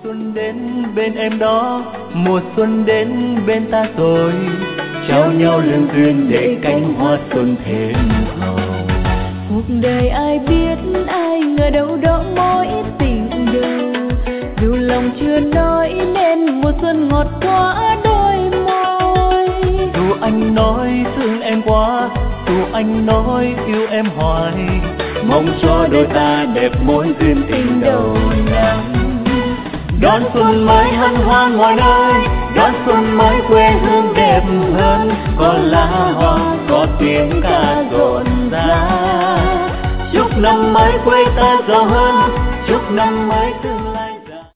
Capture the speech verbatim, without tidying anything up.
xuân đến bên em đó, mùa xuân đến bên ta rồi, trao nhau lương duyên để cánh hoa xuân thêm hồng. Cuộc đời ai biết ai ngờ đâu đó mỗi tình đầu, dù lòng chưa nói nên mùa xuân ngọt quá đôi môi. Dù anh nói thương em quá, dù anh nói yêu em hoài, mong cho đôi ta đẹp mối duyên tình đầu năm. Đón xuân mới hân hoan mọi nơi, đón xuân mới quê hương đẹp hơn, có lá hoa có tiếng ca rộn rã. Chúc năm mới quê ta giàu hơn, chúc năm mới tươi